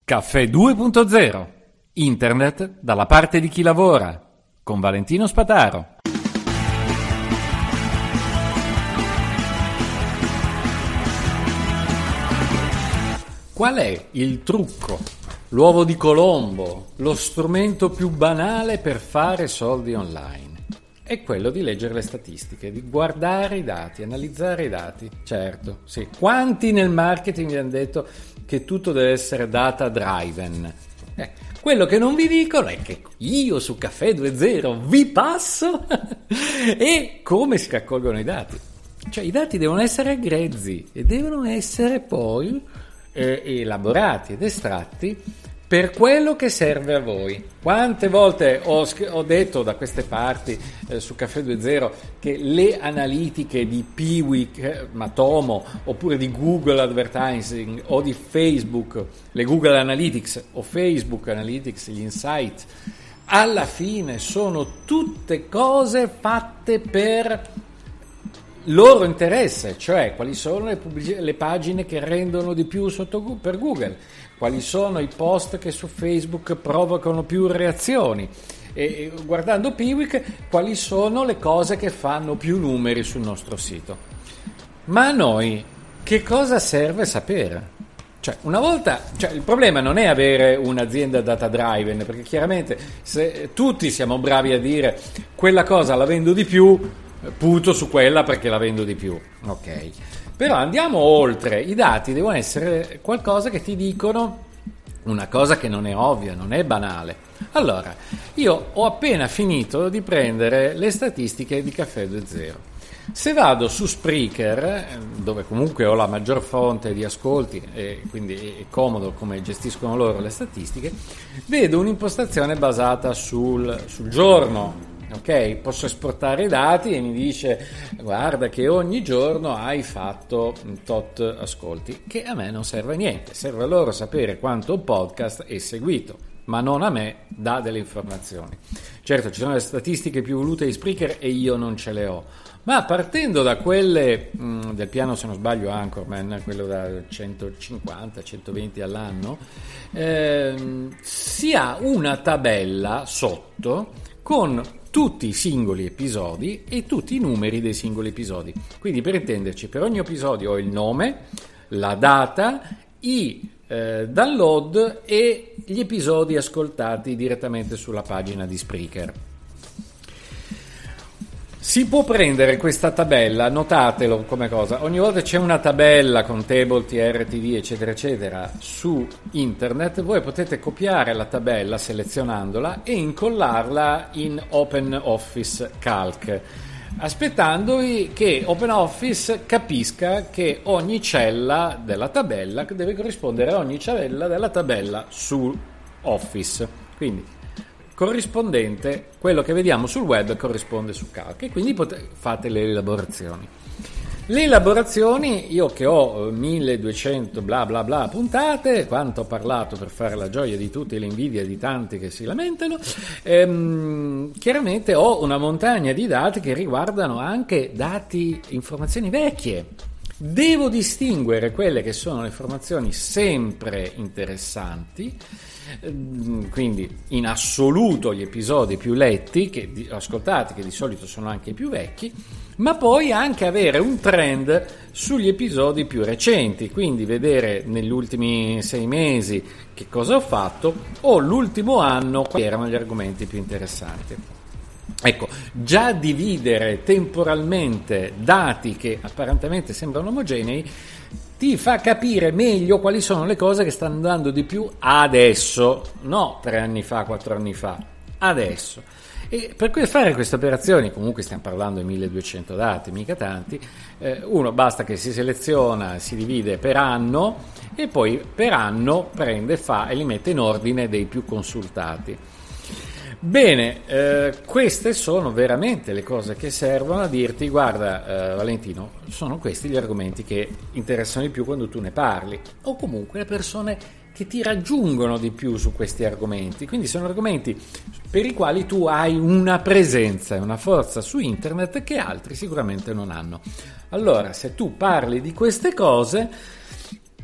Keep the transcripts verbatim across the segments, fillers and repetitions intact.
Caffè due punto zero. Internet dalla parte di chi lavora. Con Valentino Spataro. Qual è il trucco, l'uovo di Colombo, lo strumento più banale per fare soldi online? È quello di leggere le statistiche, di guardare i dati, analizzare i dati. Certo, sì. Quanti nel marketing vi hanno detto che tutto deve essere data driven? Eh, quello che non vi dicono è che io su Caffè due punto zero vi passo e come si raccolgono i dati. Cioè i dati devono essere grezzi e devono essere poi eh, elaborati ed estratti per quello che serve a voi. Quante volte ho, ho detto da queste parti eh, su Caffè due punto zero che le analitiche di Piwik, eh, Matomo, oppure di Google Advertising o di Facebook, le Google Analytics o Facebook Analytics, gli Insight, alla fine sono tutte cose fatte per loro interesse, cioè quali sono le, pubblic- le pagine che rendono di più sotto, per Google, quali sono i post che su Facebook provocano più reazioni e, e guardando Piwik quali sono le cose che fanno più numeri sul nostro sito. Ma a noi che cosa serve sapere? Cioè, una volta, cioè, il problema non è avere un'azienda data driven, perché chiaramente se tutti siamo bravi a dire quella cosa la vendo di più, punto su quella perché la vendo di più, ok. Però andiamo oltre, i dati devono essere qualcosa che ti dicono una cosa che non è ovvia, non è banale. Allora, io ho appena finito di prendere le statistiche di Caffè due punto zero. Se vado su Spreaker, dove comunque ho la maggior fonte di ascolti e quindi è comodo come gestiscono loro le statistiche, vedo un'impostazione basata sul, sul giorno. Ok, posso esportare i dati e mi dice guarda che ogni giorno hai fatto tot ascolti, che a me non serve a niente, serve a loro sapere quanto un podcast è seguito, ma non a me dà delle informazioni. Certo, ci sono le statistiche più volute di Spreaker e io non ce le ho, ma partendo da quelle mh, del piano, se non sbaglio Anchorman, quello da centocinquanta centoventi all'anno, ehm, si ha una tabella sotto con tutti i singoli episodi e tutti i numeri dei singoli episodi. Quindi, per intenderci, per ogni episodio ho il nome, la data, i eh, download e gli episodi ascoltati direttamente sulla pagina di Spreaker. Si può prendere questa tabella, notatelo come cosa, ogni volta c'è una tabella con table, T R, T D, eccetera, eccetera, su internet, voi potete copiare la tabella selezionandola e incollarla in OpenOffice Calc, aspettandovi che OpenOffice capisca che ogni cella della tabella deve corrispondere a ogni cella della tabella su Office. Quindi corrispondente, quello che vediamo sul web corrisponde su Calc e quindi pot- fate le elaborazioni. Le elaborazioni, io che ho milleduecento bla bla bla puntate, quanto ho parlato per fare la gioia di tutti e l'invidia di tanti che si lamentano, ehm, chiaramente ho una montagna di dati che riguardano anche dati, informazioni vecchie. Devo distinguere quelle che sono le informazioni sempre interessanti, quindi in assoluto gli episodi più letti, che, ascoltati, che di solito sono anche i più vecchi, ma poi anche avere un trend sugli episodi più recenti, quindi vedere negli ultimi sei mesi che cosa ho fatto o l'ultimo anno quali erano gli argomenti più interessanti. Ecco, già dividere temporalmente dati che apparentemente sembrano omogenei ti fa capire meglio quali sono le cose che stanno andando di più adesso, no tre anni fa, quattro anni fa, adesso. E per cui fare queste operazioni, comunque stiamo parlando di milleduecento dati, mica tanti, eh, uno basta che si seleziona, si divide per anno e poi per anno prende, fa e li mette in ordine dei più consultati. Bene, eh, queste sono veramente le cose che servono a dirti guarda eh, Valentino, sono questi gli argomenti che interessano di più quando tu ne parli, o comunque le persone che ti raggiungono di più su questi argomenti, quindi sono argomenti per i quali tu hai una presenza e una forza su internet che altri sicuramente non hanno. Allora, se tu parli di queste cose,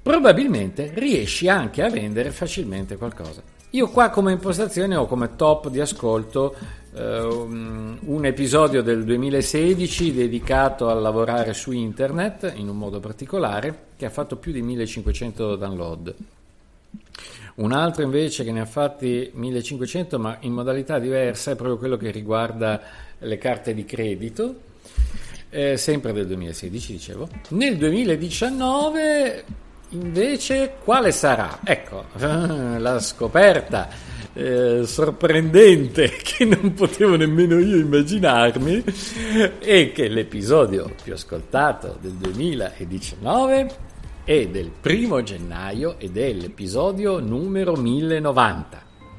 probabilmente riesci anche a vendere facilmente qualcosa. Io qua come impostazione ho come top di ascolto eh, un episodio del duemilasedici dedicato a lavorare su internet in un modo particolare, che ha fatto più di millecinquecento download. Un altro invece che ne ha fatti millecinquecento ma in modalità diversa è proprio quello che riguarda le carte di credito, eh, sempre del duemilasedici dicevo. Nel duemiladiciannove invece quale sarà? Ecco, la scoperta eh, sorprendente che non potevo nemmeno io immaginarmi è che l'episodio più ascoltato del duemiladiciannove è del primo gennaio ed è l'episodio numero mille novanta,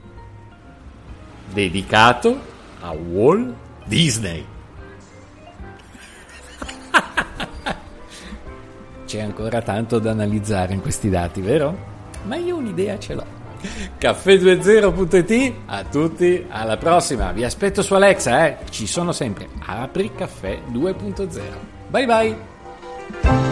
dedicato a Walt Disney. C'è ancora tanto da analizzare in questi dati, vero? Ma io un'idea ce l'ho. caffè venti punto it, a tutti, alla prossima. Vi aspetto su Alexa, eh? Ci sono sempre. Apri Caffè due punto zero. Bye bye.